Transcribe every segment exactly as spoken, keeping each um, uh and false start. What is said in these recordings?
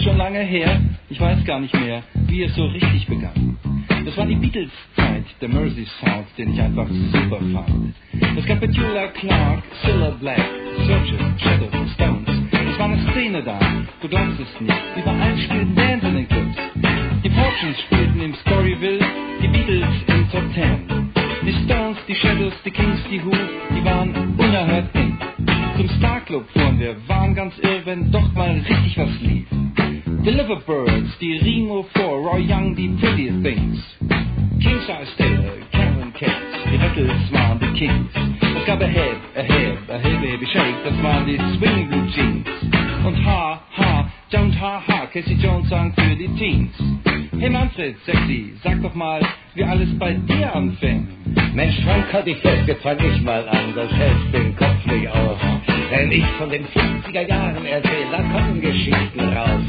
schon lange her, ich weiß gar nicht mehr, wie es so richtig begann. Das war die Beatles-Zeit, der Mersey Sound, den ich einfach super fand. Es gab Petula Clark, Cilla Black, Searchers, Shadows, Stones. Es war eine Szene da, du glaubst es nicht, überall spielten Bands in den Clubs. Die Fortunes spielten im Storyville, die Beatles im Top Ten. Die Stones, die Shadows, die Kings, die Who, die waren unerhört in. Zum Star Club fuhren wir, waren ganz irr, wenn doch mal richtig was lief. Die Liverbirds, die Remo vier, Roy Young, die Pretty Things. King Size Taylor, Karen Cats, die Beatles waren die Kings. Es gab Ahead, Ahead, Ahead Baby Shake, das waren die Swing Blue Jeans. Und Ha, Ha, Don't Ha Ha, Casey Jones sang für die Teens. Hey Manfred, sexy, sag doch mal, wie alles bei dir anfängt. Mensch Frank, halt dich fest, jetzt fang ich mal an, das hält den Kopf nicht aus. Wenn ich von den fünfziger Jahren erzähl, da kommen Geschichten raus.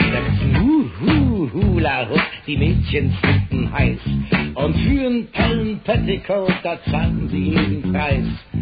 Hu, hu, hula, hup, die Mädchen finden heiß. Und für einen tollen Petticoat, da zahlten sie jeden Preis.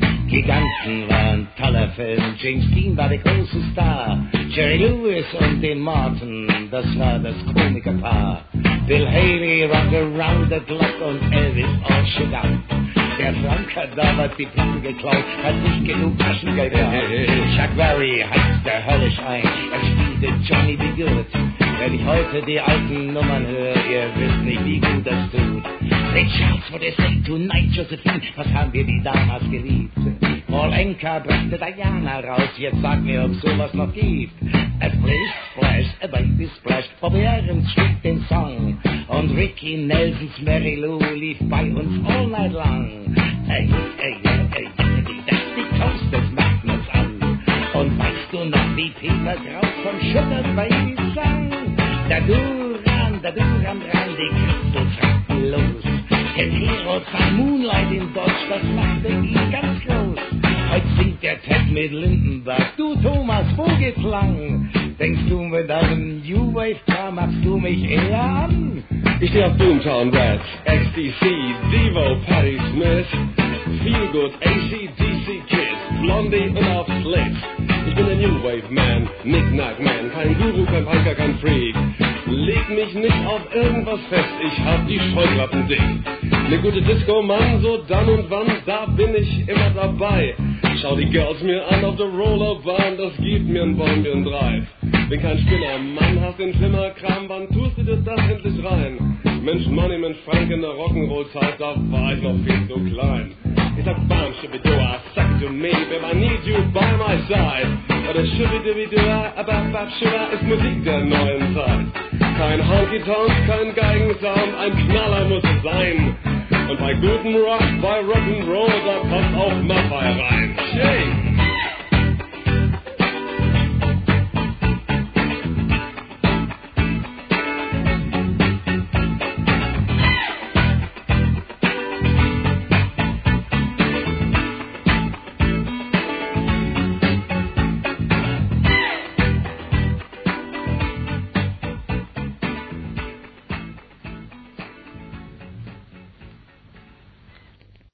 Giganten waren toller Film, James Dean war der große Star. Jerry Lewis und Dean Martin, das war das Komikerpaar. Bill Haley rocked around the clock und Elvis all shit out. Der Frank hat damals die Platten geklaut, hat nicht genug Taschengeld gehabt. Chuck Berry heizt der höllisch ein, er spielte Johnny B. Good. Wenn ich heute die alten Nummern höre, ihr wisst nicht, wie gut das tut. Ray Charles, what they say tonight, Josephine, was haben wir die damals geliebt? Paul Anka brachte Diana raus, jetzt sag mir, ob sowas noch gibt. A Splish Splash, a Baby Splash, Bobby Aarons schrieb den Song. Und Ricky Nelsons Mary Lou lief bei uns all night long. Ey, ey, ey, ey, das die Toast, das macht uns an. Und weißt du noch, wie Peter Kraus von Sugar Baby sang? Da Duran, da Duran ran, die Christel fragten los. Der Hero sang Moonlight in Deutsch, das machte ihn ganz groß. Heute singt der Ted mit Lindenberg, du Thomas, wo geht's lang? Denkst du mit deinem New Wave Car, machst du mich eher an? Ich steh auf Boomtown Rats, X T C, Devo, Patti Smith, Feel Good, A C D C Kids, Blondie und auf Slits. Ich bin der New Wave Man, Knick-Knack Man, kein Guru, kein Punker, kein Freak. Leg mich nicht auf irgendwas fest, ich hab die Scheuklappen dick. Ne gute Disco, Mann, so dann und wann, da bin ich immer dabei. Schau die Girls mir an auf der Rollerbahn, das gibt mir ein Bäumchen Drive. Bin kein Spinner, Mann, hast den Flimmerkram, wann tust du dir das endlich rein? Mensch, Money, Mensch, Frank, in der Rock'n'Roll-Zeit, da war ich noch viel zu klein. Ich sag bam, shibidua, suck to me, babe, I need you by my side. Oder shibidibidua, ababab, shiba, ist Musik der neuen Zeit. Kein Honky-Tonk, kein Geigensound, ein Knaller muss es sein. Und bei gutem Rock, bei Rock'n'Roll, da passt auch Maffei rein.